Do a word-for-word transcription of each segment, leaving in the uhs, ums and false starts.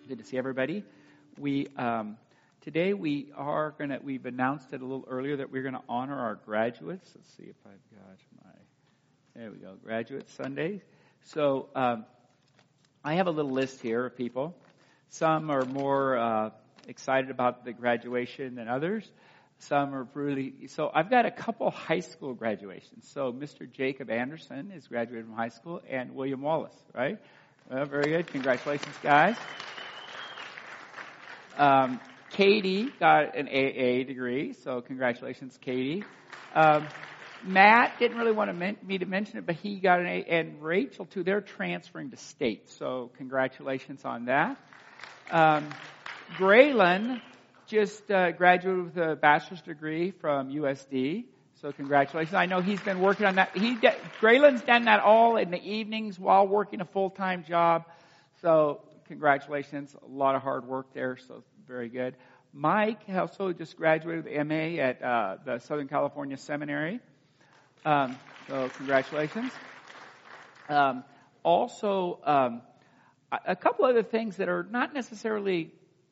Good to see everybody. We um, today we are gonna. We've announced it a little earlier that we're going to honor our graduates. Let's see if I've got my. There we go, Graduate Sunday. So um, I have a little list here of people. Some are more uh, excited about the graduation than others. Some are really. So I've got a couple high school graduations. So Mister Jacob Anderson is graduated from high school, and William Wallace, right? Well, very good. Congratulations, guys. Um, Katie got an A A degree, so congratulations, Katie. Um, Matt didn't really want to men- me to mention it, but he got an A, and Rachel too. They're transferring to state, so congratulations on that. Um, Graylin just uh, graduated with a bachelor's degree from U S D, so congratulations. I know he's been working on that. He de- Graylin's done that all in the evenings while working a full-time job, so congratulations. A lot of hard work there, so very good. Mike also just graduated with M A at uh, the Southern California Seminary. Um, so congratulations. Um, also, um, a couple other things that are not necessarily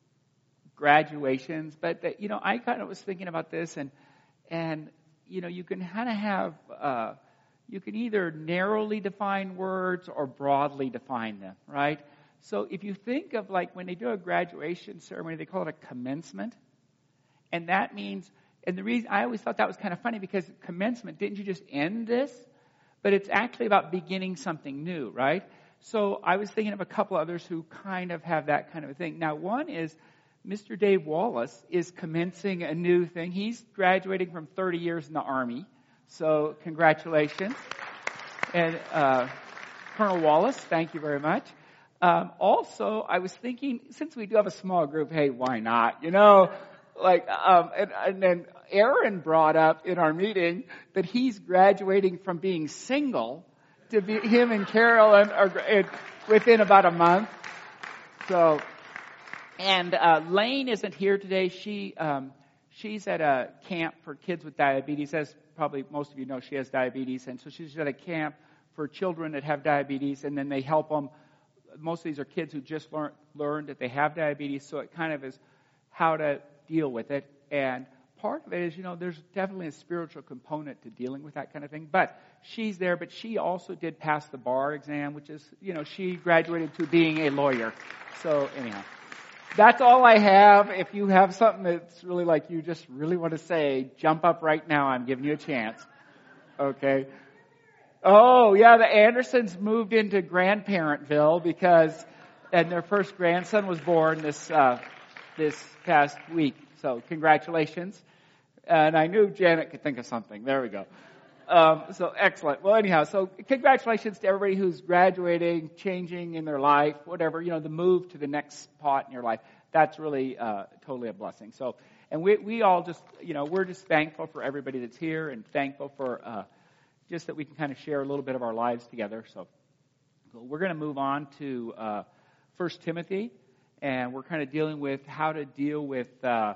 graduations, but that, you know, I kind of was thinking about this, and and you know, you can kind of have uh, you can either narrowly define words or broadly define them, right? So if you think of like when they do a graduation ceremony, they call it a commencement. And that means, and the reason, I always thought that was kind of funny because commencement, didn't you just end this? But it's actually about beginning something new, right? So I was thinking of a couple others who kind of have that kind of a thing. Now one is Mister Dave Wallace is commencing a new thing. He's graduating from thirty years in the Army. So congratulations. And uh, Colonel Wallace, thank you very much. Um, also, I was thinking, since we do have a small group, hey, why not? You know, like, um, and, and then Aaron brought up in our meeting that he's graduating from being single to be him and Carolyn are and within about a month. So, and uh, Lane isn't here today. She um, she's at a camp for kids with diabetes. As probably most of you know, she has diabetes, and so she's at a camp for children that have diabetes, and then they help them. Most of these are kids who just learn, learned that they have diabetes, so it kind of is how to deal with it. And part of it is, you know, there's definitely a spiritual component to dealing with that kind of thing. But she's there, but she also did pass the bar exam, which is, you know, she graduated to being a lawyer. So anyhow, that's all I have. If you have something that's really like you just really want to say, jump up right now. I'm giving you a chance. Okay. Oh, yeah, the Andersons moved into Grandparentville because, and their first grandson was born this, uh, this past week. So congratulations. And I knew Janet could think of something. There we go. Um, so excellent. Well, anyhow, so congratulations to everybody who's graduating, changing in their life, whatever, you know, the move to the next spot in your life. That's really, uh, totally a blessing. So, and we, we all just, you know, we're just thankful for everybody that's here and thankful for, uh, just that we can kind of share a little bit of our lives together. So we're going to move on to uh, First Timothy, and we're kind of dealing with how to deal with uh,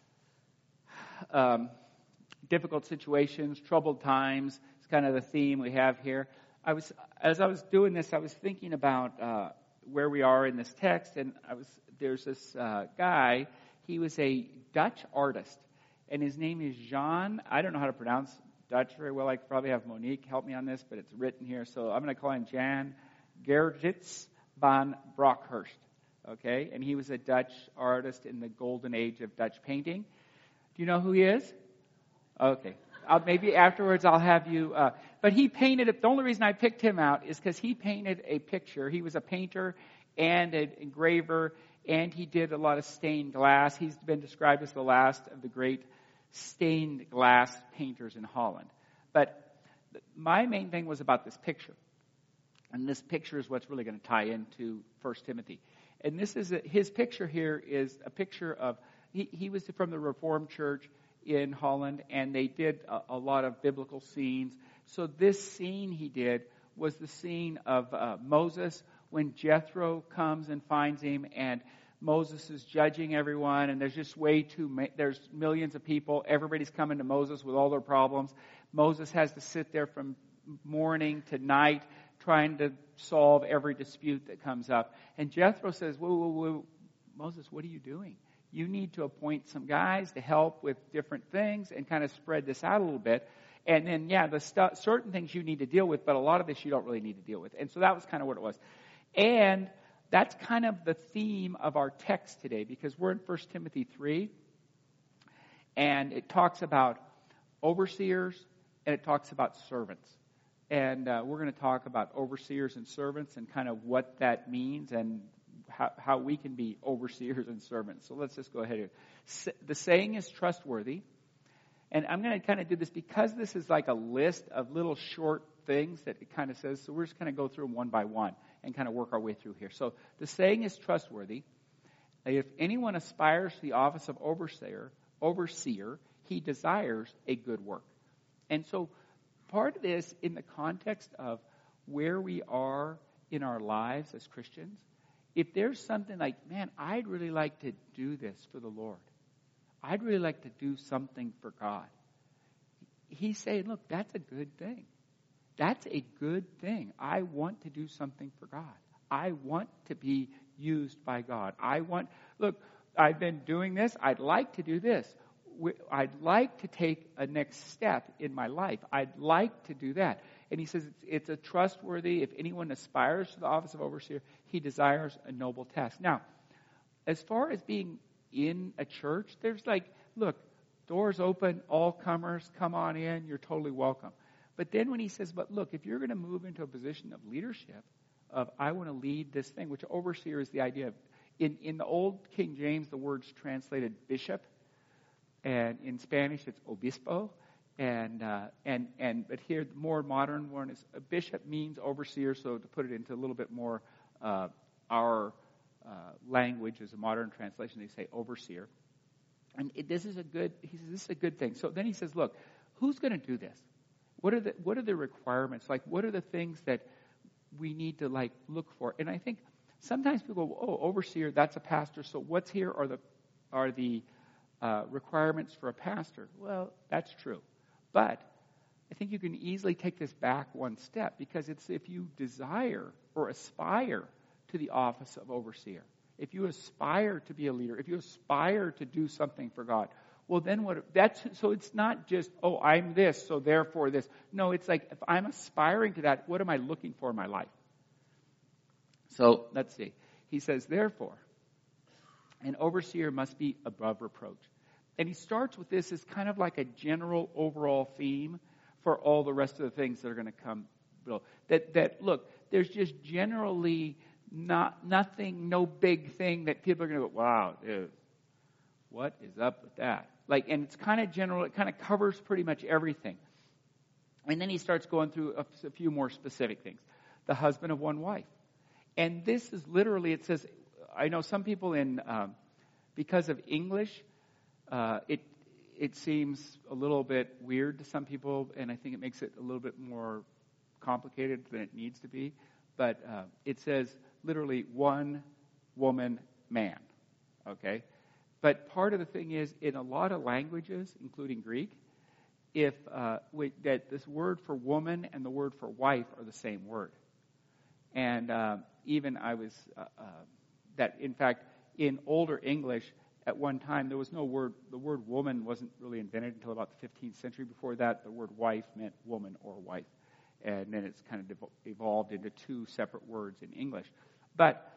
um, difficult situations, troubled times. It's kind of the theme we have here. I was, as I was doing this, I was thinking about uh, where we are in this text, and I was there's this uh, guy. He was a Dutch artist, and his name is Jan. I don't know how to pronounce Dutch very well. I could probably have Monique help me on this, but it's written here. So I'm going to call him Jan Gerritsz van Bronckhorst. Okay? And he was a Dutch artist in the golden age of Dutch painting. Do you know who he is? Okay. I'll, maybe afterwards I'll have you. Uh, but he painted it. The only reason I picked him out is because he painted a picture. He was a painter and an engraver, and he did a lot of stained glass. He's been described as the last of the great stained glass painters in Holland. But my main thing was about this picture. And this picture is what's really going to tie into First Timothy. And this is a, his picture here is a picture of, he, he was from the Reformed Church in Holland, and they did a, a lot of biblical scenes. So this scene he did was the scene of uh, Moses when Jethro comes and finds him, and Moses is judging everyone, and there's just way too many, there's millions of people. Everybody's coming to Moses with all their problems. Moses has to sit there from morning to night trying to solve every dispute that comes up. And Jethro says, whoa, whoa, whoa, Moses, what are you doing? You need to appoint some guys to help with different things and kind of spread this out a little bit. And then, yeah, the stu- certain things you need to deal with, but a lot of this you don't really need to deal with. And so that was kind of what it was. And that's kind of the theme of our text today, because we're in First Timothy three, and it talks about overseers, and it talks about servants. And uh, we're going to talk about overseers and servants and kind of what that means and how, how we can be overseers and servants. So let's just go ahead here. The saying is trustworthy. And I'm going to kind of do this because this is like a list of little short things that it kind of says. So we're just going to go through them one by one and kind of work our way through here. So the saying is trustworthy. If anyone aspires to the office of overseer, overseer, he desires a good work. And so part of this in the context of where we are in our lives as Christians, if there's something like, man, I'd really like to do this for the Lord. I'd really like to do something for God. He's saying, look, that's a good thing. That's a good thing. I want to do something for God. I want to be used by God. I want, look, I've been doing this. I'd like to do this. I'd like to take a next step in my life. I'd like to do that. And he says it's, it's a trustworthy, if anyone aspires to the office of overseer, he desires a noble task. Now, as far as being in a church, there's like, look, doors open, all comers, come on in, you're totally welcome. But then when he says, but look, if you're going to move into a position of leadership, of I want to lead this thing, which overseer is the idea of, in, in the old King James, the word's translated bishop, and in Spanish it's obispo, and uh, and and but here the more modern one is a bishop means overseer. So to put it into a little bit more uh, our uh, language as a modern translation, they say overseer. And it, this is a good. He says this is a good thing. So then he says, look, who's going to do this? What are the what are the requirements? Like, what are the things that we need to like look for? And I think sometimes people go, oh, overseer, that's a pastor. So what's here are the are the uh, requirements for a pastor? Well, that's true, but I think you can easily take this back one step, because it's if you desire or aspire to the office of overseer, if you aspire to be a leader, if you aspire to do something for God, well, then what? That's so. It's not just, oh, I'm this, so therefore this. No, it's like if I'm aspiring to that, what am I looking for in my life? So let's see. He says, therefore, an overseer must be above reproach. And he starts with this as kind of like a general overall theme for all the rest of the things that are going to come below. That, that look, there's just generally not nothing, no big thing that people are going to go, wow, dude, what is up with that? Like, and it's kind of general. It kind of covers pretty much everything. And then he starts going through a, a few more specific things. The husband of one wife. And this is literally, it says, I know some people in, um, because of English, uh, it it seems a little bit weird to some people, and I think it makes it a little bit more complicated than it needs to be. But uh, it says literally one woman, man. Okay? But part of the thing is, in a lot of languages, including Greek, if uh, we, that this word for woman and the word for wife are the same word. And uh, even I was, uh, uh, that in fact, in older English, at one time, there was no word, the word woman wasn't really invented until about the fifteenth century. Before that, the word wife meant woman or wife. And then it's kind of evolved into two separate words in English. But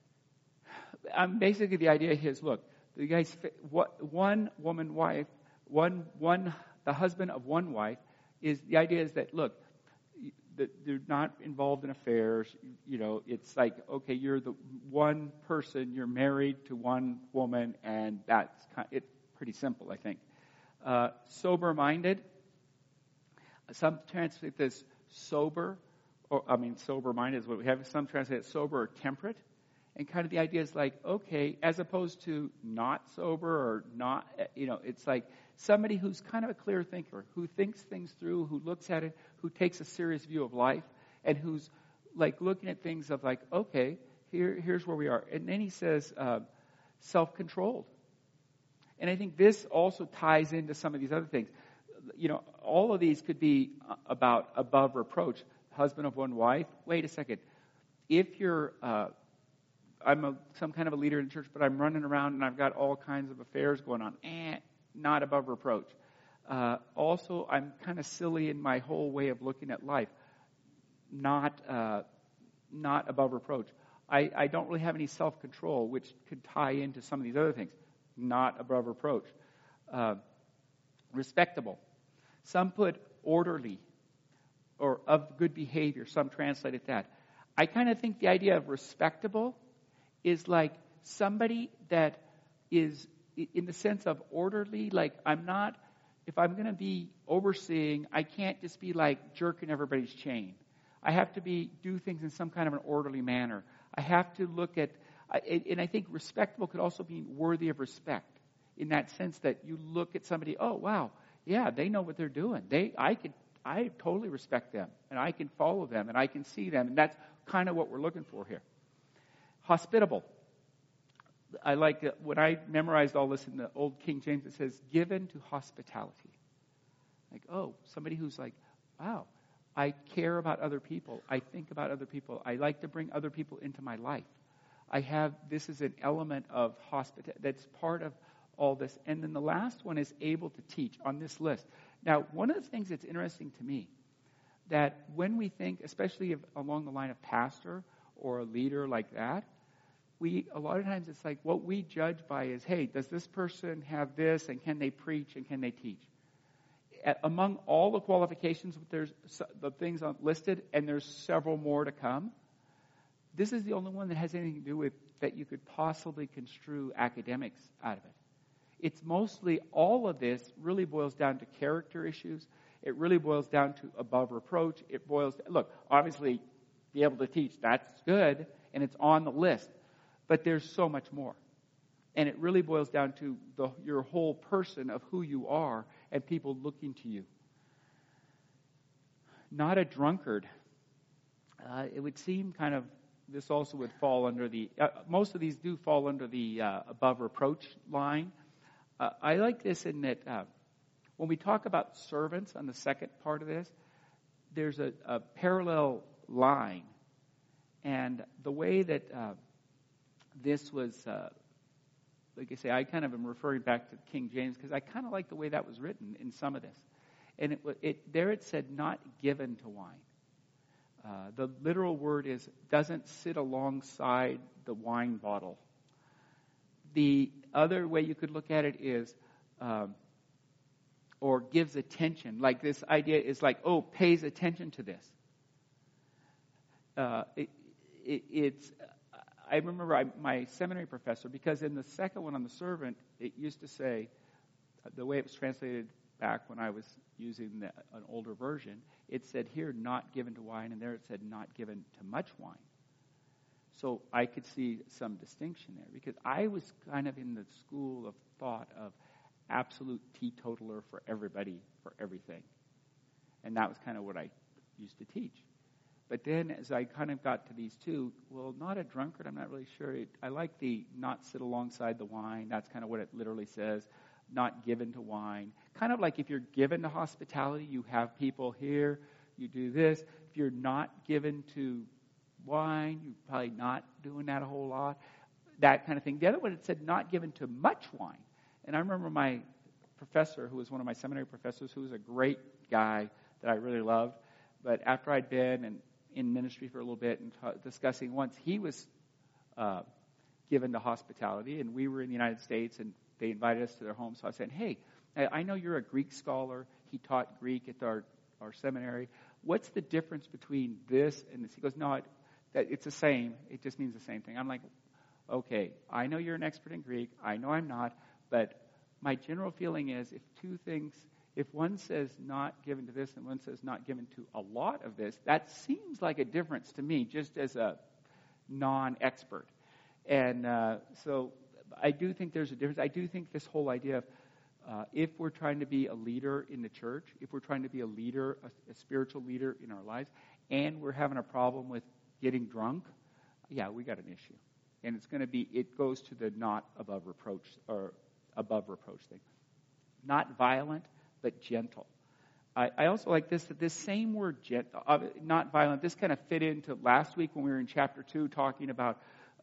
um, basically the idea is, look, the guys, what, one woman wife, one, one, the husband of one wife, is the idea is that, look, that they're not involved in affairs. You know, it's like, okay, you're the one person, you're married to one woman, and that's kind of, it's pretty simple, I think. Uh, sober-minded. Some translate this sober, or I mean, sober-minded is what we have. Some translate it sober or temperate. And kind of the idea is like, okay, as opposed to not sober or not, you know, it's like somebody who's kind of a clear thinker, who thinks things through, who looks at it, who takes a serious view of life, and who's like looking at things of like, okay, here, here's where we are. And then he says uh, self-controlled. And I think this also ties into some of these other things. You know, all of these could be about above reproach. Husband of one wife. Wait a second. If you're uh, I'm a, some kind of a leader in the church, but I'm running around and I've got all kinds of affairs going on. Eh, not above reproach. Uh, also, I'm kind of silly in my whole way of looking at life. Not, uh, not above reproach. I, I don't really have any self-control, which could tie into some of these other things. Not above reproach. Uh, respectable. Some put orderly or of good behavior. Some translate it that. I kind of think the idea of respectable is like somebody that is in the sense of orderly. Like I'm not, if I'm going to be overseeing, I can't just be like jerking everybody's chain. I have to be do things in some kind of an orderly manner. I have to look at, and I think respectable could also be worthy of respect in that sense that you look at somebody, oh, wow, yeah, they know what they're doing. They, I could, I totally respect them, and I can follow them, and I can see them, and that's kind of what we're looking for here. Hospitable. I like it. When I memorized all this in the old King James, it says, given to hospitality. Like, oh, somebody who's like, wow, I care about other people. I think about other people. I like to bring other people into my life. I have, this is an element of hospitality that's part of all this. And then the last one is able to teach on this list. Now, one of the things that's interesting to me, that when we think, especially if, along the line of pastor or a leader like that, we, a lot of times it's like what we judge by is, hey, does this person have this, and can they preach, and can they teach? Among all the qualifications, there's the things listed, and there's several more to come. This is the only one that has anything to do with that you could possibly construe academics out of it. It's mostly, all of this really boils down to character issues. It really boils down to above reproach. It boils, look, obviously, be able to teach, that's good, and it's on the list. But there's so much more. And it really boils down to the, your whole person of who you are and people looking to you. Not a drunkard. Uh, it would seem kind of, this also would fall under the, uh, most of these do fall under the uh, above reproach line. Uh, I like this in that uh, when we talk about servants on the second part of this, there's a, a parallel line. And the way that uh, this was, uh, like I say, I kind of am referring back to King James because I kind of like the way that was written in some of this. And it, it there it said, not given to wine. Uh, the literal word is, doesn't sit alongside the wine bottle. The other way you could look at it is, um, or gives attention. Like this idea is like, oh, pays attention to this. Uh, it, it, it's... I remember I, my seminary professor, because in the second one on the servant, it used to say, the way it was translated back when I was using the, an older version, it said here, not given to wine, and there it said, not given to much wine. So I could see some distinction there, because I was kind of in the school of thought of absolute teetotaler for everybody, for everything. And that was kind of what I used to teach. But then as I kind of got to these two, well, not a drunkard, I'm not really sure. It, I like the not sit alongside the wine. That's kind of what it literally says. Not given to wine. Kind of like if you're given to hospitality, you have people here, you do this. If you're not given to wine, you're probably not doing that a whole lot. That kind of thing. The other one, it said not given to much wine. And I remember my professor, who was one of my seminary professors, who was a great guy that I really loved. But after I'd been and in ministry for a little bit and t- discussing once, he was uh, given to hospitality, and we were in the United States, and they invited us to their home. So I said, hey, I know you're a Greek scholar. He taught Greek at our, our seminary. What's the difference between this and this? He goes, no, it, that, it's the same. It just means the same thing. I'm like, okay, I know you're an expert in Greek. I know I'm not. But my general feeling is if two things, if one says not given to this and one says not given to a lot of this, that seems like a difference to me, just as a non-expert. And uh, so I do think there's a difference. I do think this whole idea of uh, if we're trying to be a leader in the church, if we're trying to be a leader, a, a spiritual leader in our lives, and we're having a problem with getting drunk, yeah, we got an issue. And it's going to be, it goes to the not above reproach or above reproach thing. Not violent, but gentle. I, I also like this, that this same word, gent, uh, not violent, this kind of fit into last week when we were in chapter two talking about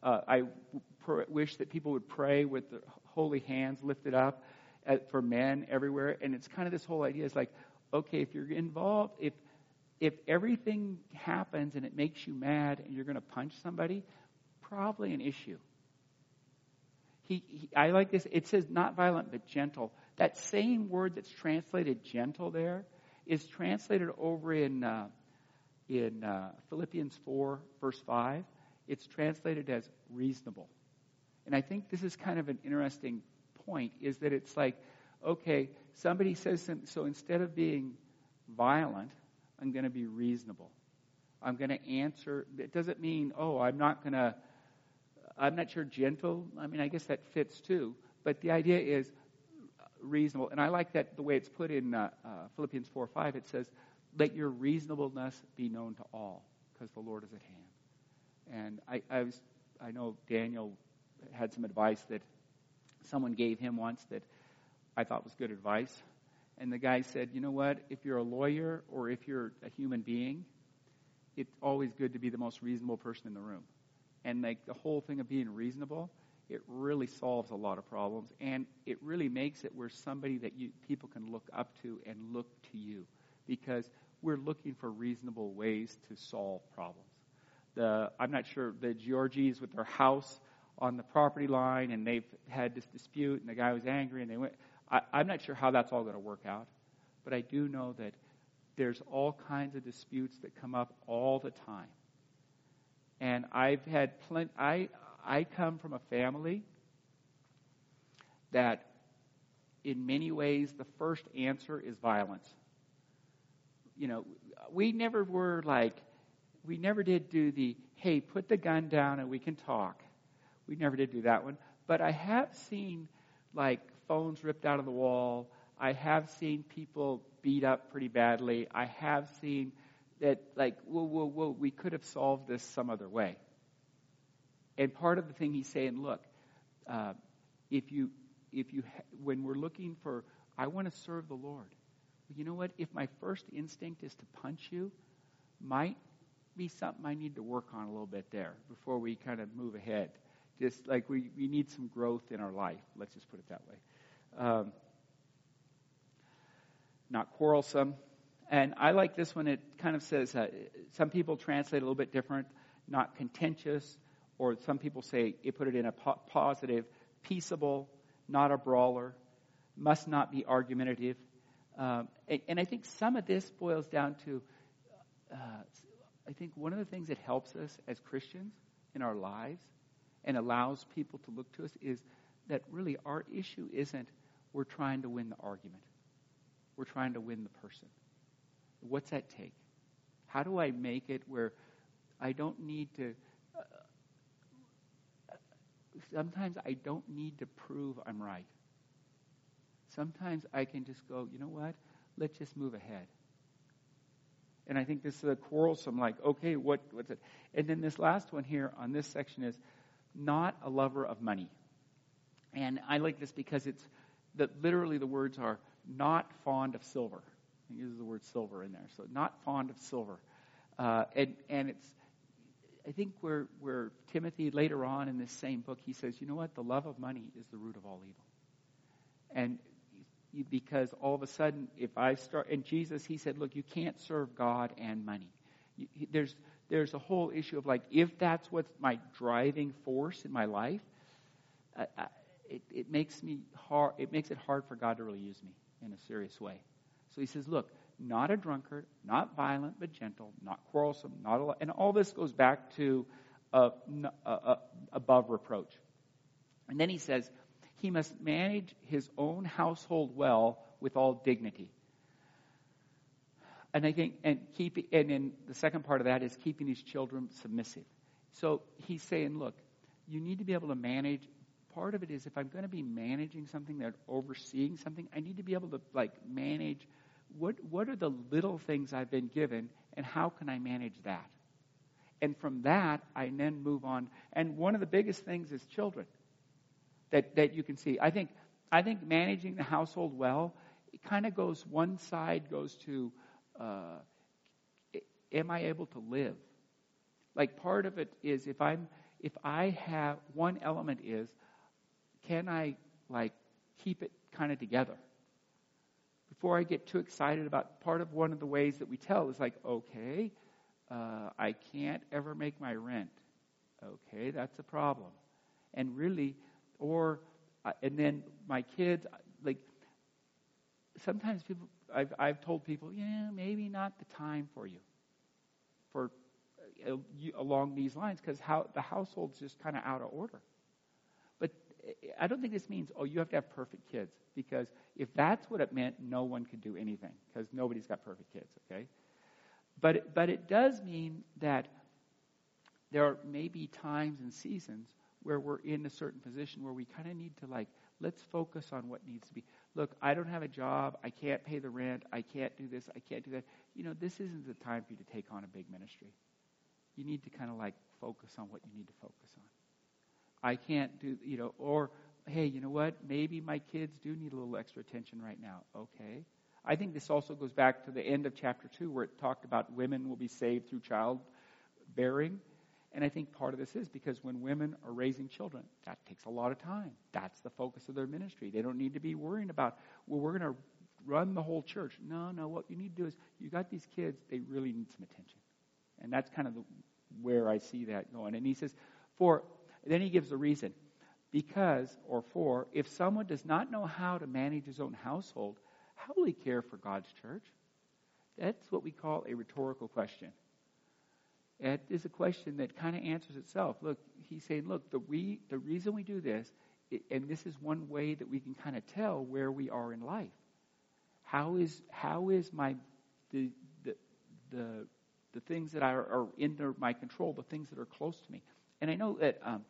uh, I pr- wish that people would pray with their holy hands lifted up at, for men everywhere. And it's kind of this whole idea is like, okay, if you're involved, if if everything happens and it makes you mad and you're going to punch somebody, probably an issue. He, he, I like this. It says not violent but gentle. That same word that's translated gentle there is translated over in uh, in uh, Philippians four, verse five. It's translated as reasonable. And I think this is kind of an interesting point, is that it's like, okay, somebody says something, so instead of being violent, I'm going to be reasonable. I'm going to answer. It doesn't mean, oh, I'm not going to, I'm not sure gentle. I mean, I guess that fits too. But the idea is reasonable. And I like that the way it's put in uh, uh, Philippians four five. It says, let your reasonableness be known to all, because the Lord is at hand. And I, I was, I know Daniel had some advice that someone gave him once that I thought was good advice. And the guy said, you know what, if you're a lawyer or if you're a human being, it's always good to be the most reasonable person in the room. And like the whole thing of being reasonable, it really solves a lot of problems. And it really makes it where somebody that you people can look up to and look to you, because we're looking for reasonable ways to solve problems. The I'm not sure, the Georgies with their house on the property line, and they've had this dispute, and the guy was angry, and they went. I, I'm not sure how that's all going to work out, but I do know that there's all kinds of disputes that come up all the time. And I've had plenty. I I come from a family that, in many ways, the first answer is violence. You know, we never were like, we never did do the, hey, put the gun down and we can talk. We never did do that one. But I have seen, like, phones ripped out of the wall. I have seen people beat up pretty badly. I have seen that, like, whoa, whoa, whoa, we could have solved this some other way. And part of the thing he's saying, look, uh, if you, if you, ha- when we're looking for, I want to serve the Lord. You know what? If my first instinct is to punch you, might be something I need to work on a little bit there before we kind of move ahead. Just like we, we need some growth in our life. Let's just put it that way. Um, not quarrelsome. And I like this one. It kind of says, uh, some people translate a little bit different, not contentious, or some people say, it put it in a po- positive, peaceable, not a brawler, must not be argumentative. Um, and, and I think some of this boils down to, uh, I think one of the things that helps us as Christians in our lives and allows people to look to us is that really our issue isn't we're trying to win the argument. We're trying to win the person. What's that take? How do I make it where I don't need to, uh, sometimes I don't need to prove I'm right. Sometimes I can just go, you know what? Let's just move ahead. And I think this is a quarrelsome, like, okay, what, what's it? And then this last one here on this section is not a lover of money. And I like this because it's, that literally the words are not fond of silver. He uses the word silver in there. So not fond of silver. Uh, and, and it's, I think where, where Timothy later on in this same book, he says, you know what? The love of money is the root of all evil. And because all of a sudden, if I start, and Jesus, he said, look, you can't serve God and money. You, there's there's a whole issue of like, if that's what's my driving force in my life, I, I, it, it makes me hard. It makes it hard for God to really use me in a serious way. So he says, look, not a drunkard, not violent but gentle, not quarrelsome, not a, and all this goes back to uh, uh, uh, above reproach. And then he says, he must manage his own household well with all dignity. And I think, and keep, and in the second part of that is keeping his children submissive. So he's saying, look, you need to be able to manage. Part of it is if I'm going to be managing something, that overseeing something, I need to be able to like manage what what are the little things I've been given, and how can I manage that? And from that, I then move on. And one of the biggest things is children. That, that you can see. I think I think managing the household well, it kind of goes, one side goes to, uh, am I able to live? Like part of it is if I'm if I have, one element is, can I, like, keep it kind of together? Before I get too excited about, part of one of the ways that we tell is like, okay, uh, I can't ever make my rent. Okay, that's a problem. And really, or, uh, and then my kids, like, sometimes people, I've, I've told people, yeah, maybe not the time for you, for uh, you, along these lines, because how the household's just kind of out of order. But I don't think this means, oh, you have to have perfect kids, because if that's what it meant, no one could do anything, because nobody's got perfect kids, okay? But it, but it does mean that there are maybe times and seasons where we're in a certain position where we kind of need to, like, let's focus on what needs to be. Look, I don't have a job. I can't pay the rent. I can't do this. I can't do that. You know, this isn't the time for you to take on a big ministry. You need to kind of, like, focus on what you need to focus on. I can't do, you know, or, hey, you know what? Maybe my kids do need a little extra attention right now. Okay. I think this also goes back to the end of chapter two, where it talked about women will be saved through childbearing. And I think part of this is because when women are raising children, that takes a lot of time. That's the focus of their ministry. They don't need to be worrying about, well, we're going to run the whole church. No, no, what you need to do is, you got these kids, they really need some attention. And that's kind of the, where I see that going. And he says, for, then he gives a reason. Because, or for, if someone does not know how to manage his own household, how will he care for God's church? That's what we call a rhetorical question. It is a question that kind of answers itself. Look, he's saying, look, the we the reason we do this, and this is one way that we can kind of tell where we are in life. How is how is my the the the, the things that are, are under my control, the things that are close to me? And I know that um,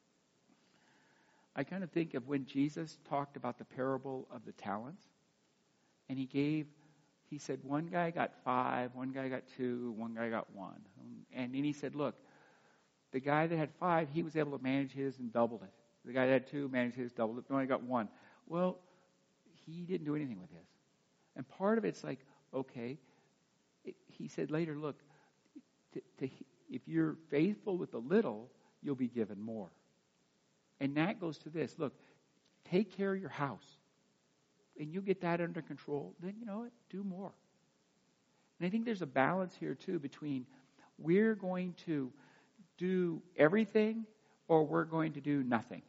I kind of think of when Jesus talked about the parable of the talents, and he gave. He said one guy got five, one guy got two, one guy got one. And then he said, look, the guy that had five, he was able to manage his and doubled it. The guy that had two managed his, doubled it. The one that got one. Well, he didn't do anything with his. And part of it's like, okay, it, he said later, look, to, to, if you're faithful with the little, you'll be given more. And that goes to this. Look, take care of your house. And you get that under control, then you know what? Do more. And I think there's a balance here too between we're going to do everything or we're going to do nothing.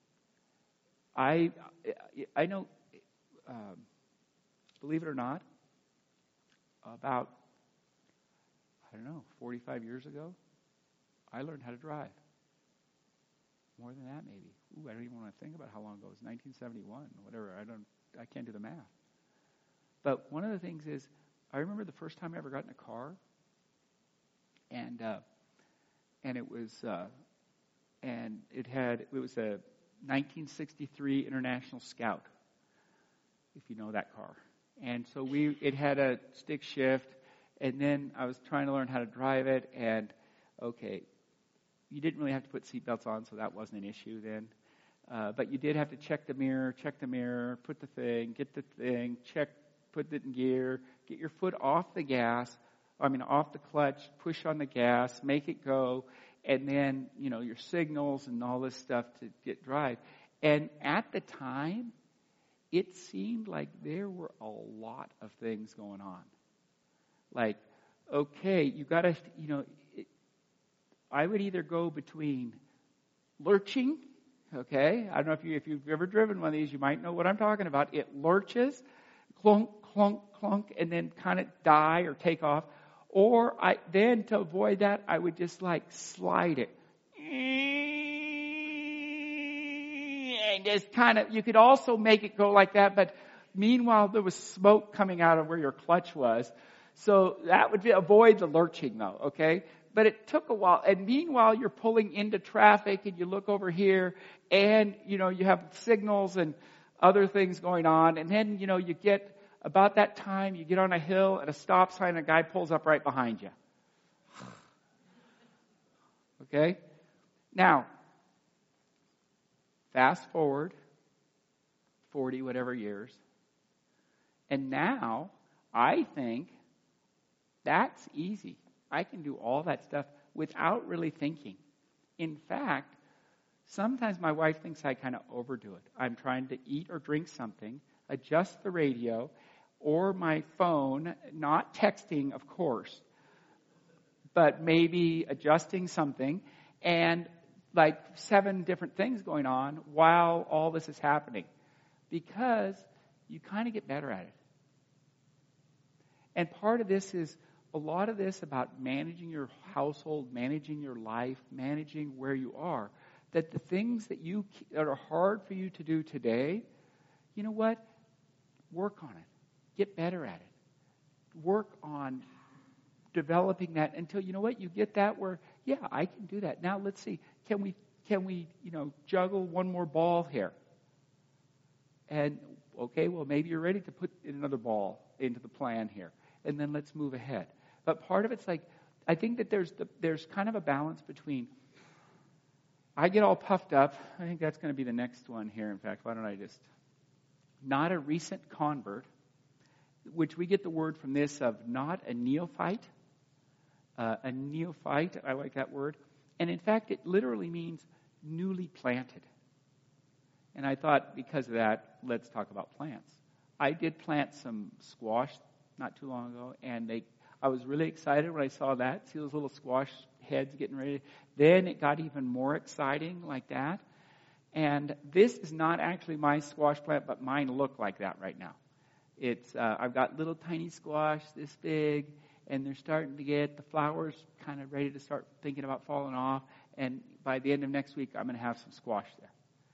I I know, um, believe it or not, about, I don't know, forty-five years ago, I learned how to drive. More than that, maybe. Ooh, I don't even want to think about how long ago. It was nineteen seventy-one, whatever. I don't. I can't do the math. But one of the things is, I remember the first time I ever got in a car, and uh, and it was uh, and it had it was a nineteen sixty-three International Scout, if you know that car. And so we it had a stick shift, and then I was trying to learn how to drive it, and okay, you didn't really have to put seatbelts on, so that wasn't an issue then. Uh, but you did have to check the mirror, check the mirror, put the thing, get the thing, check, put it in gear, get your foot off the gas, I mean off the clutch, push on the gas, make it go, and then, you know, your signals and all this stuff to get drive. And at the time, it seemed like there were a lot of things going on. Like, okay, you got to, you know, it, I would either go between lurching. Okay, I don't know if you if you've ever driven one of these, you might know what I'm talking about. It lurches, clunk, clunk, clunk, and then kind of die or take off. Or I then to avoid that, I would just like slide it, and just kind of. You could also make it go like that, but meanwhile there was smoke coming out of where your clutch was, so that would be, avoid the lurching though. Okay. But it took a while. And meanwhile, you're pulling into traffic and you look over here and, you know, you have signals and other things going on. And then, you know, you get about that time, you get on a hill at a stop sign and a guy pulls up right behind you. Okay? Now, fast forward forty whatever years. And now, I think that's easy. I can do all that stuff without really thinking. In fact, sometimes my wife thinks I kind of overdo it. I'm trying to eat or drink something, adjust the radio or my phone, not texting, of course, but maybe adjusting something, and like seven different things going on while all this is happening, because you kind of get better at it. And part of this is a lot of this about managing your household, managing your life, managing where you are, that the things that you that are hard for you to do today, you know what? Work on it. Get better at it. Work on developing that until, you know what, you get that where, yeah, I can do that. Now let's see, can we, can we, you know, juggle one more ball here? And, okay, well, maybe you're ready to put another ball into the plan here. And then let's move ahead. But part of it's like, I think that there's the, there's kind of a balance between, I get all puffed up. I think that's going to be the next one here. In fact, why don't I just, not a recent convert, which we get the word from this of not a neophyte. Uh, a neophyte, I like that word. And in fact, it literally means newly planted. And I thought, because of that, let's talk about plants. I did plant some squash not too long ago, and they, I was really excited when I saw that, see those little squash heads getting ready. Then it got even more exciting like that. And this is not actually my squash plant, but mine look like that right now. It's uh, I've got little tiny squash this big, and they're starting to get the flowers kind of ready to start thinking about falling off. And by the end of next week, I'm going to have some squash there.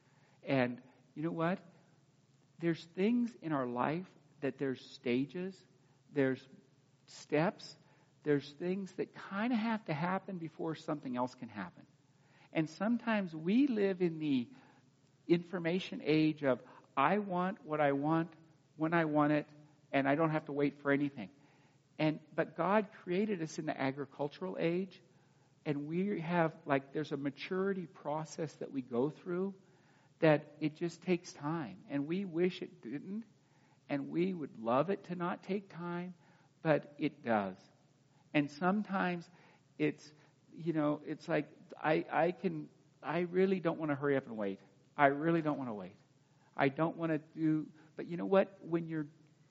And you know what? There's things in our life that there's stages, there's steps, there's things that kind of have to happen before something else can happen. And sometimes we live in the information age of, I want what I want when I want it, and I don't have to wait for anything. And but God created us in the agricultural age, and we have, like, there's a maturity process that we go through that it just takes time. And we wish it didn't, and we would love it to not take time, but it does. And sometimes it's, you know, it's like, I, I can, I really don't want to hurry up and wait. I really don't want to wait. I don't want to do, but you know what? When you're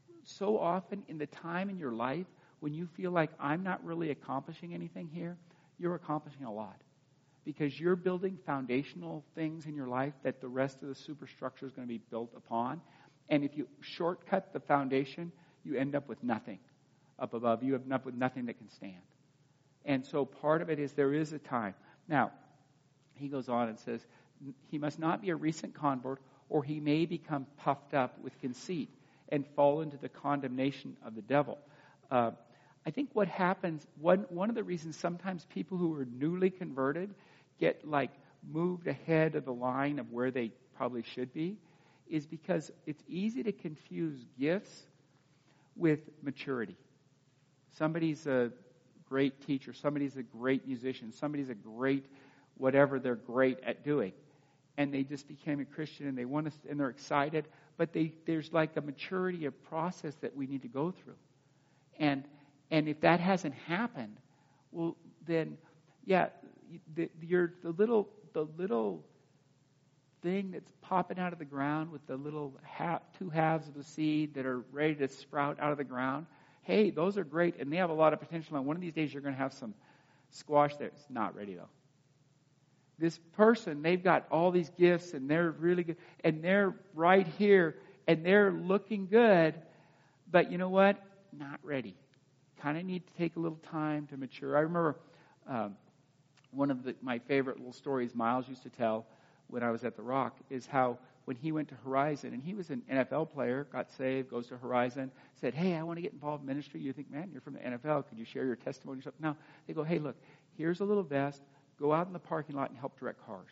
so often in the time in your life when you feel like I'm not really accomplishing anything here, you're accomplishing a lot. Because you're building foundational things in your life that the rest of the superstructure is going to be built upon. And if you shortcut the foundation, you end up with nothing up above. You end up with nothing that can stand. And so part of it is there is a time. Now, he goes on and says, he must not be a recent convert, or he may become puffed up with conceit and fall into the condemnation of the devil. Uh, I think what happens, one, one of the reasons sometimes people who are newly converted get like moved ahead of the line of where they probably should be, is because it's easy to confuse gifts with maturity. Somebody's a great teacher, somebody's a great musician, somebody's a great whatever they're great at doing. And they just became a Christian and they want to, and they're excited, but they, there's like a maturity, a process that we need to go through. And and if that hasn't happened, well then, yeah, the, you're the little the little thing that's popping out of the ground with the little half, two halves of a seed that are ready to sprout out of the ground. Hey, those are great, and they have a lot of potential. And one of these days, you're going to have some squash there. It's not ready though. This person, they've got all these gifts, and they're really good, and they're right here, and they're looking good, but you know what? Not ready. Kind of need to take a little time to mature. I remember um, one of the, my favorite little stories Miles used to tell when I was at the Rock is how when he went to Horizon, and he was an N F L player, got saved, goes to Horizon, said, hey, I want to get involved in ministry. You think, man, you're from the N F L. Could you share your testimony? No. They go, hey, look, here's a little vest. Go out in the parking lot and help direct cars.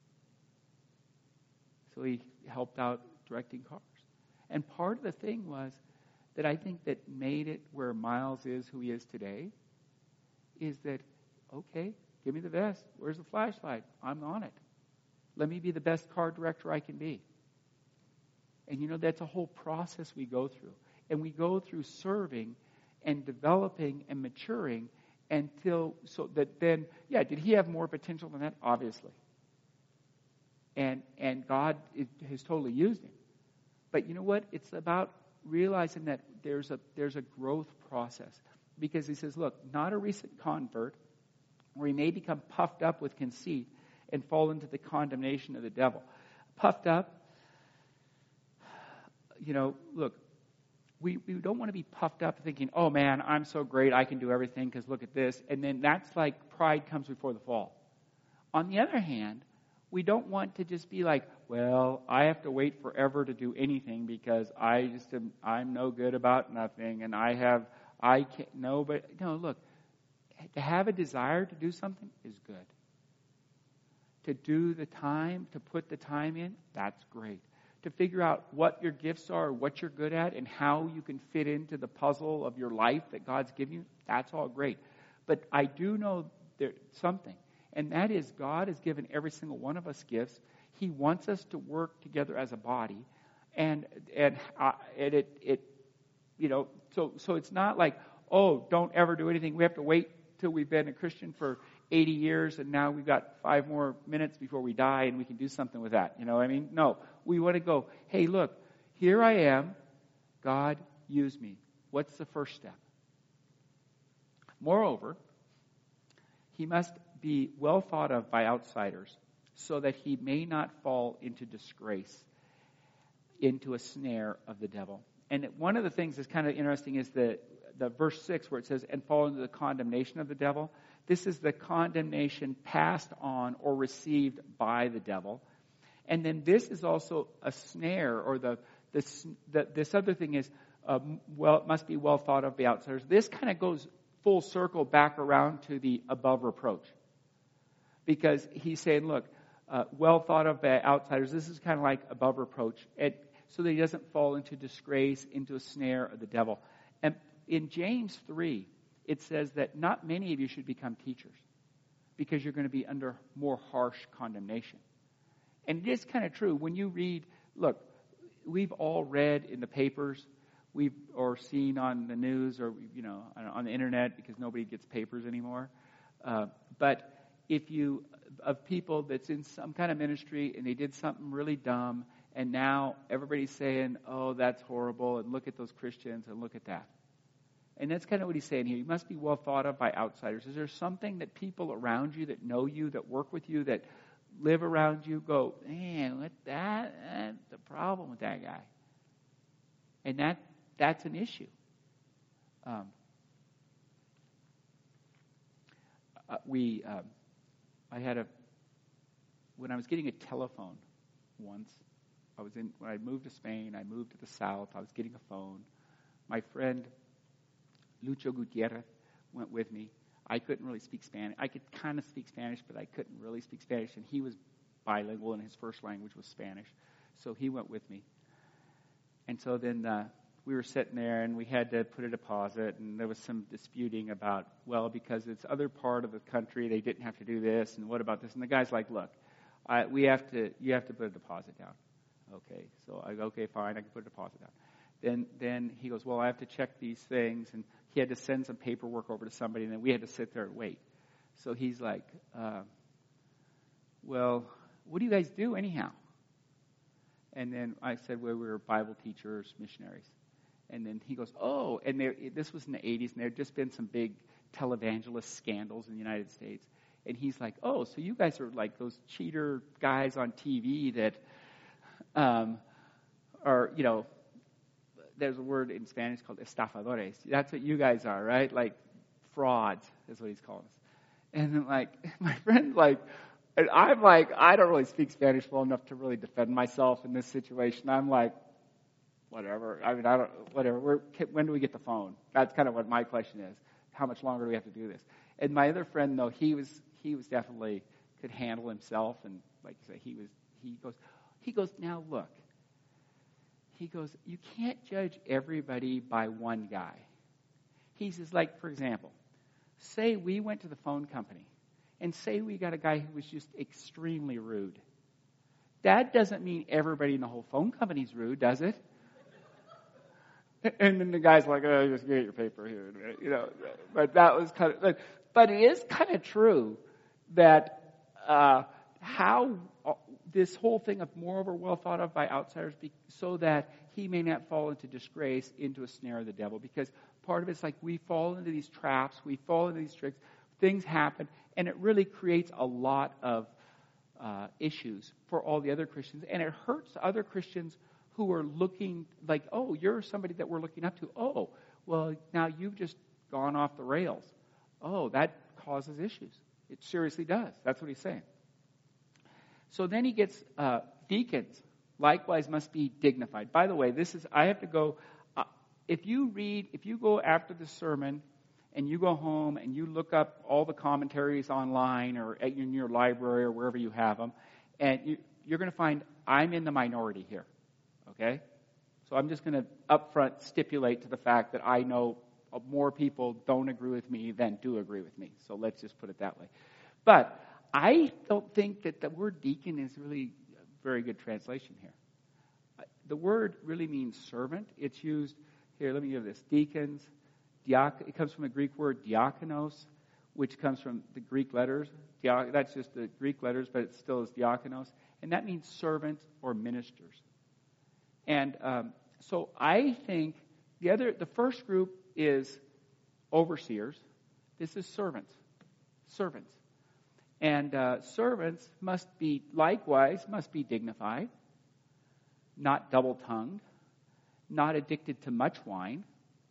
So he helped out directing cars. And part of the thing was that I think that made it where Miles is who he is today is that, okay, give me the vest. Where's the flashlight? I'm on it. Let me be the best car director I can be. And you know, that's a whole process we go through. And we go through serving and developing and maturing. until, so that then, yeah, did he have more potential than that? Obviously. And and God is, has totally used him. But you know what? It's about realizing that there's a there's a growth process. Because he says, look, not a recent convert, where he may become puffed up with conceit and fall into the condemnation of the devil. Puffed up, you know, look, we, we don't want to be puffed up thinking, oh man, I'm so great, I can do everything because look at this. And then that's like pride comes before the fall. On the other hand, we don't want to just be like, well, I have to wait forever to do anything because I just am, I'm no good about nothing and I have, I can't, no, but no, look, to have a desire to do something is good. To do the time, to put the time in, that's great. To figure out what your gifts are, what you're good at, and how you can fit into the puzzle of your life that God's given you, that's all great. But I do know there's something, and that is God has given every single one of us gifts. He wants us to work together as a body, and and, uh, and it it you know so so it's not like, oh, don't ever do anything. We have to wait till we've been a Christian for eighty years and now we've got five more minutes before we die and we can do something with that. You know what I mean? No, we want to go, hey, look, here I am. God, use me. What's the first step? Moreover, he must be well thought of by outsiders so that he may not fall into disgrace, into a snare of the devil. And one of the things that's kind of interesting is the, the verse six where it says, and fall into the condemnation of the devil. This is the condemnation passed on or received by the devil. And then this is also a snare, or the, the, the this other thing is, um, well, it must be well thought of by outsiders. This kind of goes full circle back around to the above reproach. Because he's saying, look, uh, well thought of by outsiders. This is kind of like above reproach. And so that he doesn't fall into disgrace, into a snare of the devil. And in James three, it says that not many of you should become teachers because you're going to be under more harsh condemnation. And it is kind of true. When you read, look, we've all read in the papers, we've or seen on the news or, you know, on the internet because nobody gets papers anymore. Uh, but if you, of people that's in some kind of ministry and they did something really dumb and now everybody's saying, oh, that's horrible and look at those Christians and look at that. And that's kind of what he's saying here. You must be well thought of by outsiders. Is there something that people around you that know you, that work with you, that live around you go, man, what that? That's the problem with that guy. And that that's an issue. Um, uh, we, um, I had a, when I was getting a telephone once, I was in, when I moved to Spain, I moved to the south, I was getting a phone. My friend Lucho Gutierrez went with me. I couldn't really speak Spanish. I could kind of speak Spanish, but I couldn't really speak Spanish. And he was bilingual, and his first language was Spanish. So he went with me. And so then uh, we were sitting there, and we had to put a deposit, and there was some disputing about, well, because it's other part of the country, they didn't have to do this, and what about this? And the guy's like, look, I, we have to, you have to put a deposit down. Okay, so I go, okay, fine, I can put a deposit down. Then, then he goes, well, I have to check these things, and he had to send some paperwork over to somebody, and then we had to sit there and wait. So he's like, uh, well, what do you guys do anyhow? And then I said, well, we were Bible teachers, missionaries. And then he goes, oh, and there, this was in the eighties, and there had just been some big televangelist scandals in the United States. And he's like, oh, so you guys are like those cheater guys on T V that um, are, you know, there's a word in Spanish called estafadores. That's what you guys are, right? Like frauds is what he's calling us. And then like my friend's like, and I'm like, I don't really speak Spanish well enough to really defend myself in this situation. I'm like, whatever. I mean, I don't, whatever. We're, when do we get the phone? That's kind of what my question is. How much longer do we have to do this? And my other friend, though, he was he was definitely could handle himself, and like I say, he was he goes he goes now look. He goes, you can't judge everybody by one guy. He says, like, for example, say we went to the phone company and say we got a guy who was just extremely rude. That doesn't mean everybody in the whole phone company's rude, does it? And then the guy's like, oh, just get your paper here. You know, but that was kind of, like, but it is kind of true that uh, how uh, this whole thing of moreover well thought of by outsiders, be, so that he may not fall into disgrace, into a snare of the devil. Because part of it's like we fall into these traps, we fall into these tricks, things happen, and it really creates a lot of uh, issues for all the other Christians, and it hurts other Christians who are looking like, oh, you're somebody that we're looking up to. Oh, well, now you've just gone off the rails. Oh, that causes issues. It seriously does. That's what he's saying. So then he gets uh, deacons. Likewise must be dignified. By the way, this is, I have to go, uh, if you read, if you go after the sermon and you go home and you look up all the commentaries online or in your library or wherever you have them, and you, you're going to find I'm in the minority here. Okay? So I'm just going to upfront stipulate to the fact that I know more people don't agree with me than do agree with me. So let's just put it that way. But I don't think that the word deacon is really a very good translation here. The word really means servant. It's used here. Let me give this. Deacons. Diak- it comes from the Greek word diakonos, which comes from the Greek letters. Dia- that's just the Greek letters, but it still is diakonos. And that means servant or ministers. And um, so I think the other, the first group is overseers. This is servants. Servants. And uh, servants must be, likewise, must be dignified, not double-tongued, not addicted to much wine,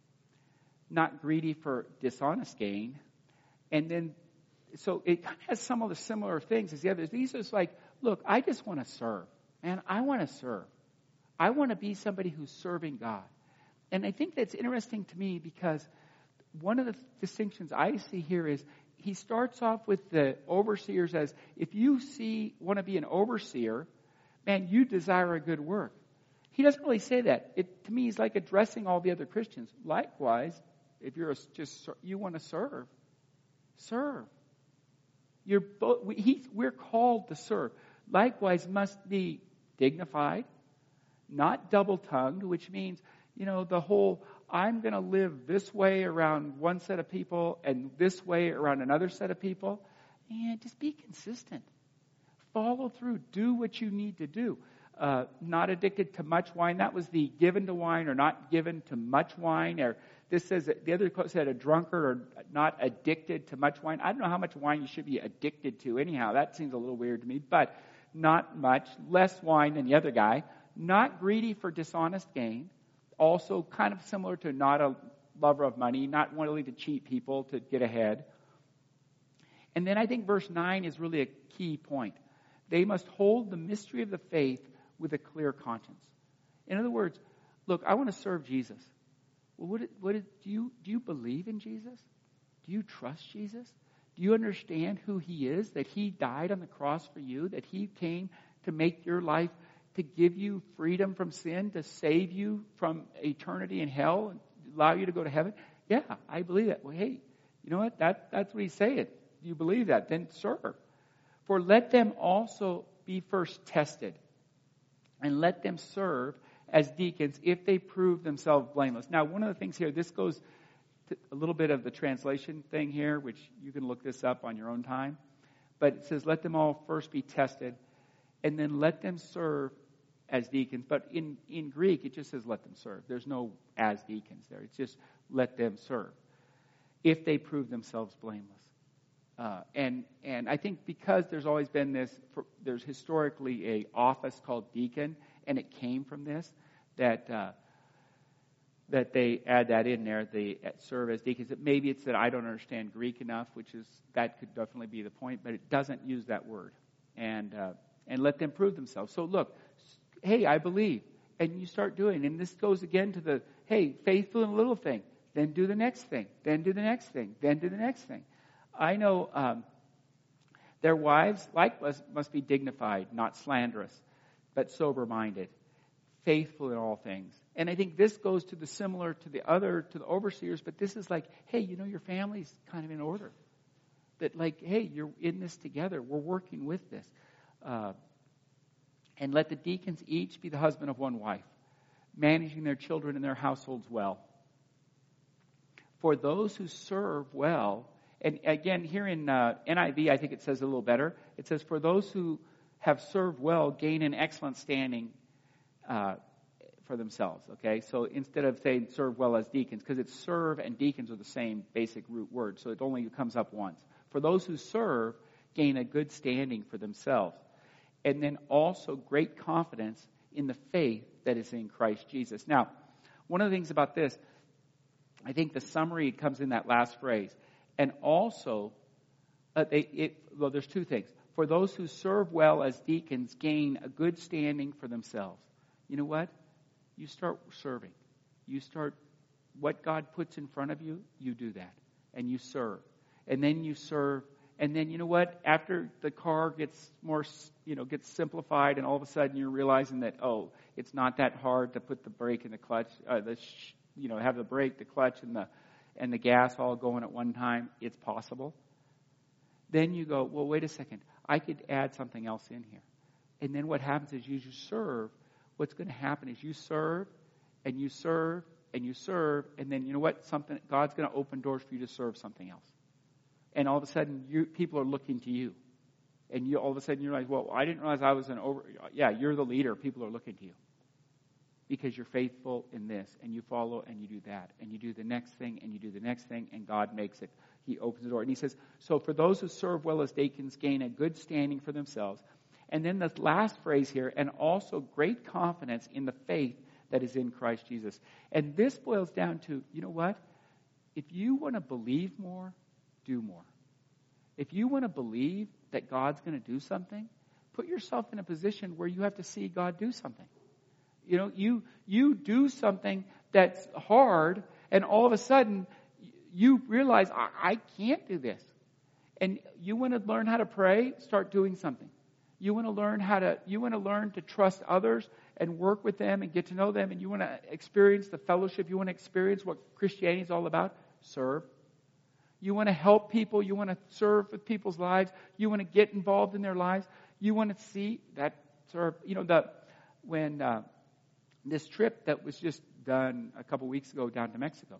not greedy for dishonest gain. And then, so it kind of has some of the similar things as the others. These are like, look, I just want to serve. Man, I want to serve. I want to be somebody who's serving God. And I think that's interesting to me because one of the distinctions I see here is he starts off with the overseers as, if you see want to be an overseer, man, you desire a good work. He doesn't really say that. It, to me, he's like addressing all the other Christians. Likewise, if you're a, just you want to serve, serve. You're both, we, he, we're called to serve. Likewise, must be dignified, not double-tongued, which means, you know, the whole, I'm going to live this way around one set of people and this way around another set of people. And just be consistent. Follow through. Do what you need to do. Uh, not addicted to much wine. That was the given to wine or not given to much wine. Or this says, that the other quote said a drunkard or not addicted to much wine. I don't know how much wine you should be addicted to anyhow. That seems a little weird to me. But not much. Less wine than the other guy. Not greedy for dishonest gain. Also kind of similar to not a lover of money. Not willing to cheat people to get ahead. And then I think verse nine is really a key point. They must hold the mystery of the faith with a clear conscience. In other words, look, I want to serve Jesus. Well, what, what do you do? You believe in Jesus? Do you trust Jesus? Do you understand who He is? That He died on the cross for you? That He came to make your life, to give you freedom from sin, to save you from eternity in hell, and allow you to go to heaven? Yeah, I believe that. Well, hey, you know what? That that's what He's saying. You believe that? Then serve. For let them also be first tested, and let them serve as deacons if they prove themselves blameless. Now, one of the things here, this goes to a little bit of the translation thing here, which you can look this up on your own time. But it says, let them all first be tested, and then let them serve as deacons. But in, in Greek, it just says let them serve. There's no as deacons there. It's just let them serve if they prove themselves blameless. Uh, and and I think because there's always been this, for, there's historically a office called deacon, and it came from this, that uh, that they add that in there, they serve as deacons. Maybe it's that I don't understand Greek enough, which is, that could definitely be the point, but it doesn't use that word. And uh, and let them prove themselves. So look, hey, I believe, and you start doing, and this goes again to the, hey, faithful in a little thing, then do the next thing, then do the next thing, then do the next thing. I know um, their wives, likewise, must be dignified, not slanderous, but sober-minded, faithful in all things. And I think this goes to the similar to the other, to the overseers, but this is like, hey, you know, your family's kind of in order. That like, hey, you're in this together. We're working with this. Uh, and let the deacons each be the husband of one wife, managing their children and their households well. For those who serve well And again, here in uh, N I V, I think it says a little better. It says, for those who have served well, gain an excellent standing uh, for themselves. Okay, so instead of saying serve well as deacons, because it's serve and deacons are the same basic root word, so it only comes up once. For those who serve, gain a good standing for themselves. And then also great confidence in the faith that is in Christ Jesus. Now, one of the things about this, I think the summary comes in that last phrase. And also, uh, they, it, well, there's two things. For those who serve well as deacons, gain a good standing for themselves. You know what? You start serving. You start, what God puts in front of you, you do that. And you serve. And then you serve. And then, you know what? After the car gets more, you know, gets simplified, and all of a sudden you're realizing that, oh, it's not that hard to put the brake and the clutch, uh, the, sh- you know, have the brake, the clutch, and the and the gas all going at one time. It's possible. Then you go, well, wait a second. I could add something else in here. And then what happens is you just serve. What's going to happen is you serve, and you serve, and you serve, and then you know what? Something God's going to open doors for you to serve something else. And all of a sudden, you, people are looking to you. And you all of a sudden you realize, well, I didn't realize I was an over... Yeah, you're the leader. People are looking to you. Because you're faithful in this, and you follow, and you do that. And you do the next thing, and you do the next thing, and God makes it. He opens the door. And he says, so for those who serve well as deacons, gain a good standing for themselves. And then the last phrase here, and also great confidence in the faith that is in Christ Jesus. And this boils down to, you know what? If you want to believe more, do more. If you want to believe that God's going to do something, put yourself in a position where you have to see God do something. You know, you you do something that's hard, and all of a sudden you realize, I, I can't do this. And you want to learn how to pray, start doing something. You want to learn how to you want to learn to trust others and work with them and get to know them, and you want to experience the fellowship, you want to experience what Christianity is all about, serve. You want to help people, you want to serve with people's lives, you want to get involved in their lives, you want to see that serve. You know, the when uh, this trip that was just done a couple weeks ago down to Mexico,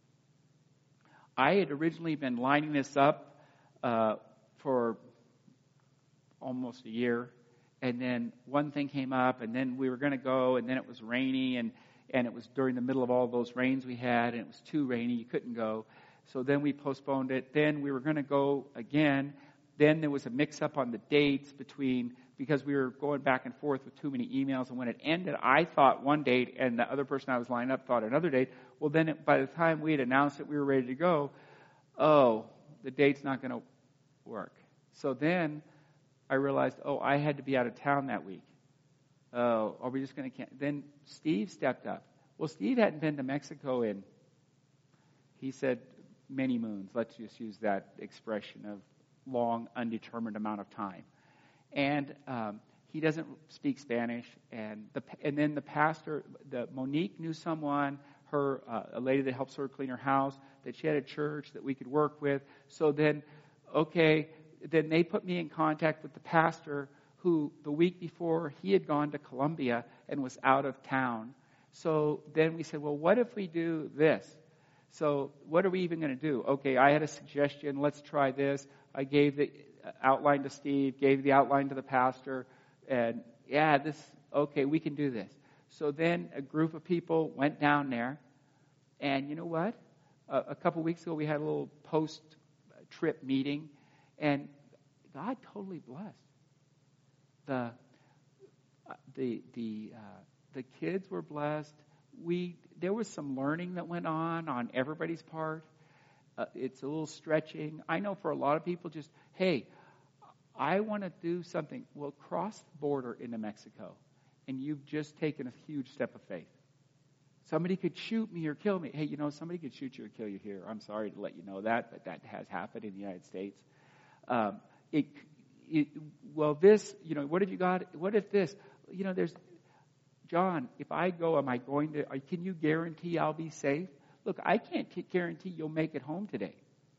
I had originally been lining this up uh, for almost a year, and then one thing came up, and then we were going to go, and then it was rainy, and, and it was during the middle of all those rains we had, and it was too rainy, you couldn't go. So then we postponed it. Then we were going to go again. Then there was a mix-up on the dates between, because we were going back and forth with too many emails, and when it ended, I thought one date, and the other person I was lining up thought another date. Well, then it, by the time we had announced that we were ready to go, oh, the date's not going to work. So then I realized, oh, I had to be out of town that week. Oh, are we just going to cancel? Then Steve stepped up. Well, Steve hadn't been to Mexico in, he said, many moons. Let's just use that expression of long, undetermined amount of time. And um, he doesn't speak Spanish. And the and then the pastor, the Monique knew someone, her uh, a lady that helps her clean her house, that she had a church that we could work with. So then, okay, then they put me in contact with the pastor who the week before he had gone to Colombia and was out of town. So then we said, well, what if we do this? So what are we even going to do? Okay, I had a suggestion. Let's try this. I gave the outline to Steve, gave the outline to the pastor, and yeah, this, okay, we can do this. So then a group of people went down there, and you know what? A, a couple weeks ago we had a little post-trip meeting, and God totally blessed. The the the uh, the kids were blessed. We there was some learning that went on on everybody's part. Uh, it's a little stretching. I know for a lot of people, just hey, I want to do something. Well, cross the border into Mexico, and you've just taken a huge step of faith. Somebody could shoot me or kill me. Hey, you know, somebody could shoot you or kill you here. I'm sorry to let you know that, but that has happened in the United States. Um, it, it, well, this, you know, what have you got? What if this? You know, there's, John, if I go, am I going to, can you guarantee I'll be safe? Look, I can't guarantee you'll make it home today.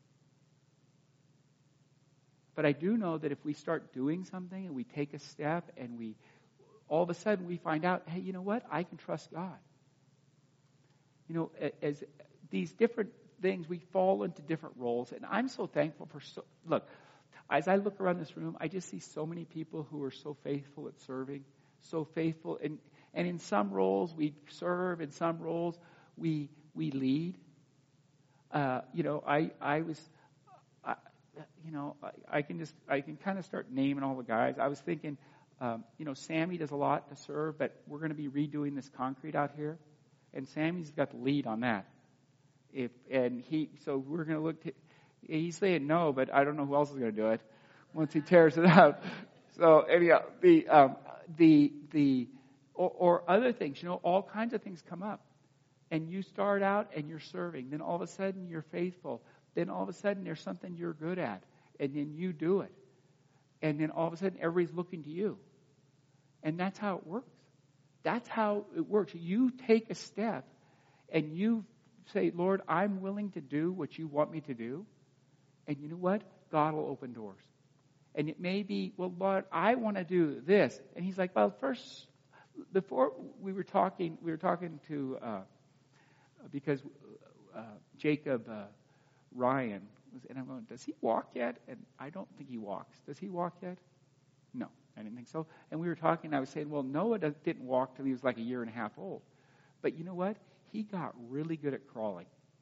But I do know that if we start doing something and we take a step and we, all of a sudden we find out, hey, you know what? I can trust God. You know, as these different things, we fall into different roles. And I'm so thankful for, so, look, as I look around this room, I just see so many people who are so faithful at serving, so faithful. And, and in some roles, we serve. In some roles, we we lead. Uh, you know, I, I was, I, you know, I, I can just, I can kind of start naming all the guys. I was thinking, um, you know, Sammy does a lot to serve, but we're going to be redoing this concrete out here. And Sammy's got the lead on that. If and he, so we're going to look. To, he's saying no, but I don't know who else is going to do it once he tears it out. So anyhow, the um, the the or, or other things, you know, all kinds of things come up, and you start out and you're serving. Then all of a sudden you're faithful. Then all of a sudden there's something you're good at, and then you do it, and then all of a sudden everybody's looking to you, and that's how it works. That's how it works. You take a step and you say, Lord, I'm willing to do what you want me to do. And you know what? God will open doors. And it may be, well, Lord, I want to do this. And he's like, well, first, before we were talking, we were talking to, uh, because uh, Jacob uh, Ryan, was, and I'm going, does he walk yet? And I don't think he walks. Does he walk yet? No. I didn't think so. And we were talking, I was saying, well, Noah didn't walk till he was like a year and a half old. But you know what? He got really good at crawling.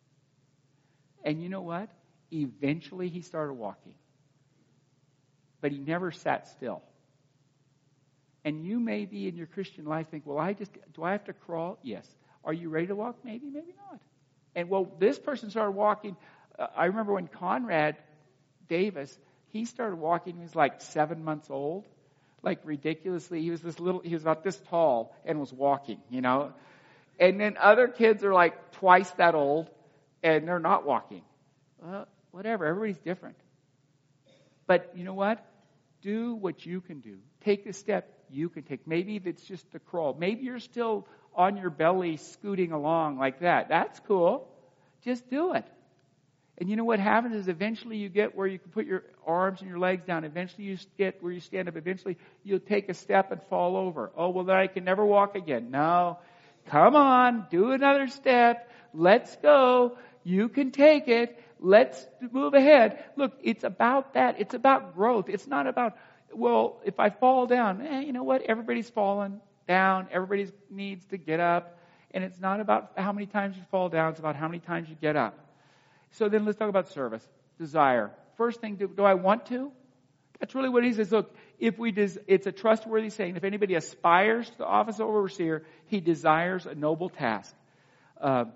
And you know what? Eventually he started walking. But he never sat still. And you may be in your Christian life think, well, I just, do I have to crawl? Yes. Are you ready to walk? Maybe, maybe not. And well, this person started walking. Uh, I remember when Conrad Davis, he started walking, he was like seven months old. Like ridiculously, he was this little, he was about this tall and was walking, you know. And then other kids are like twice that old and they're not walking. Well, whatever, everybody's different. But you know what? Do what you can do. Take the step you can take. Maybe it's just a crawl. Maybe you're still on your belly scooting along like that. That's cool. Just do it. And you know what happens is eventually you get where you can put your arms and your legs down. Eventually you get where you stand up. Eventually you'll take a step and fall over. Oh, well, then I can never walk again. No. Come on. Do another step. Let's go. You can take it. Let's move ahead. Look, it's about that. It's about growth. It's not about, well, if I fall down, eh, you know what? Everybody's fallen down. Everybody needs to get up. And it's not about how many times you fall down. It's about how many times you get up. So then let's talk about service, desire. First thing, do, do I want to? That's really what he says. Look, if we des- it's a trustworthy saying. If anybody aspires to the office of overseer, he desires a noble task. Uh,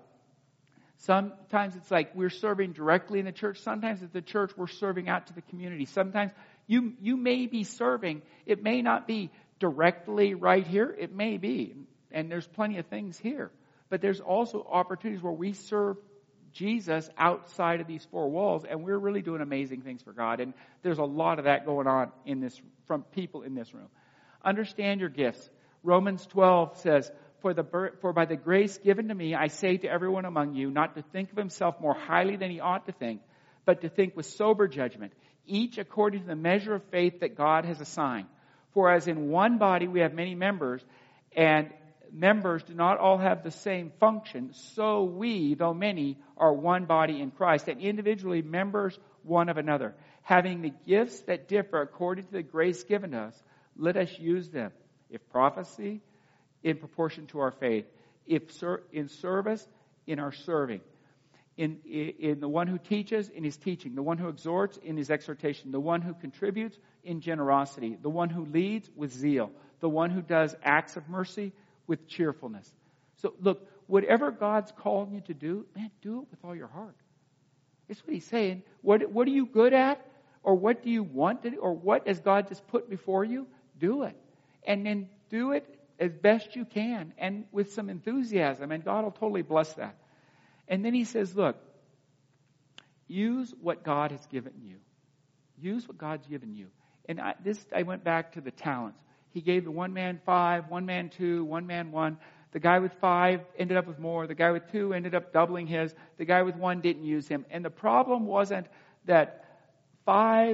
sometimes it's like we're serving directly in the church. Sometimes at the church we're serving out to the community. Sometimes you you may be serving. It may not be directly right here. It may be. And there's plenty of things here. But there's also opportunities where we serve Jesus outside of these four walls, and we're really doing amazing things for God. And there's a lot of that going on in this from people in this room. Understand your gifts. Romans twelve says, For the for by the grace given to me, I say to everyone among you, not to think of himself more highly than he ought to think, but to think with sober judgment, each according to the measure of faith that God has assigned. For as in one body we have many members, and members do not all have the same function, so we, though many, are one body in Christ, and individually members one of another. Having the gifts that differ according to the grace given to us, let us use them. If prophecy, in proportion to our faith. If ser- in service, in our serving. In, in, in the one who teaches, in his teaching. The one who exhorts, in his exhortation. The one who contributes, in generosity. The one who leads, with zeal. The one who does acts of mercy, with cheerfulness. So look, whatever God's calling you to do, man, do it with all your heart. That's what he's saying. What, what are you good at? Or what do you want to do? Or what has God just put before you? Do it. And then do it as best you can and with some enthusiasm. And God will totally bless that. And then he says, look, use what God has given you. Use what God's given you. And I, this, I went back to the talents. He gave the one man five, one man two, one man one. The guy with five ended up with more. The guy with two ended up doubling his. The guy with one didn't use him. And the problem wasn't that five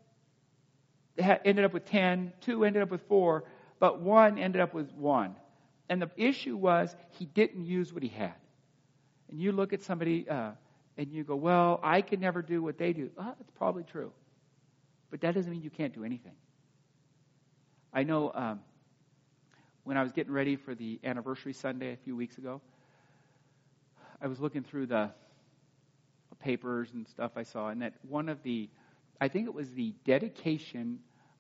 ended up with ten, two ended up with four, but one ended up with one. And the issue was he didn't use what he had. And you look at somebody, uh, and you go, well, I can never do what they do. Oh, that's probably true. But that doesn't mean you can't do anything. I know um, when I was getting ready for the anniversary Sunday a few weeks ago, I was looking through the papers and stuff I saw, and that one of the, I think it was the dedication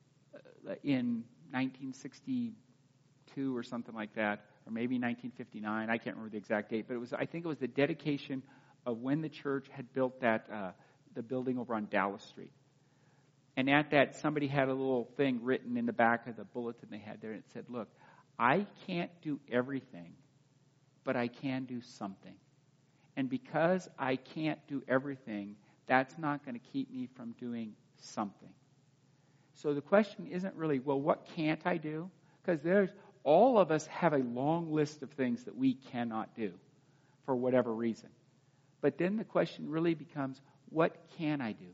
in nineteen sixty-two or something like that, or maybe nineteen fifty-nine, I can't remember the exact date, but it was, I think it was the dedication of when the church had built that, uh, the building over on Dallas Street. And at that, somebody had a little thing written in the back of the bulletin they had there, and it said, look, I can't do everything, but I can do something. And because I can't do everything, that's not going to keep me from doing something. So the question isn't really, well, what can't I do? Because there's, all of us have a long list of things that we cannot do for whatever reason. But then the question really becomes, what can I do?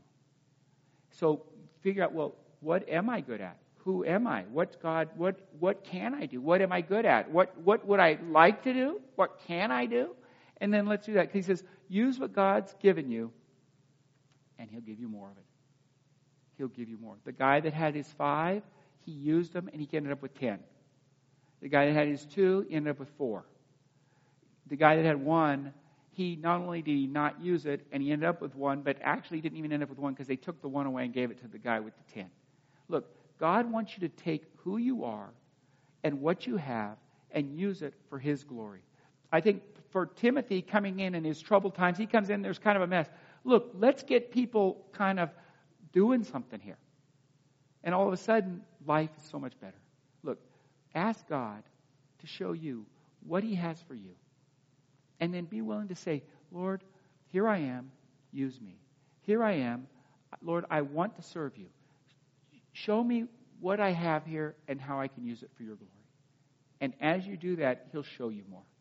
So figure out, well, what am I good at? Who am I? What's God? What what can I do? What am I good at? What what would I like to do? What can I do? And then let's do that. Because he says, use what God's given you, and he'll give you more of it. He'll give you more. The guy that had his five, he used them, and he ended up with ten. The guy that had his two, he ended up with four. The guy that had one, he not only did he not use it, and he ended up with one, but actually didn't even end up with one because they took the one away and gave it to the guy with the ten. Look, God wants you to take who you are and what you have and use it for his glory. I think for Timothy coming in in his troubled times, he comes in, there's kind of a mess. Look, let's get people kind of doing something here. And all of a sudden, life is so much better. Look, ask God to show you what he has for you. And then be willing to say, Lord, here I am, use me. Here I am, Lord, I want to serve you. Show me what I have here and how I can use it for your glory. And as you do that, he'll show you more.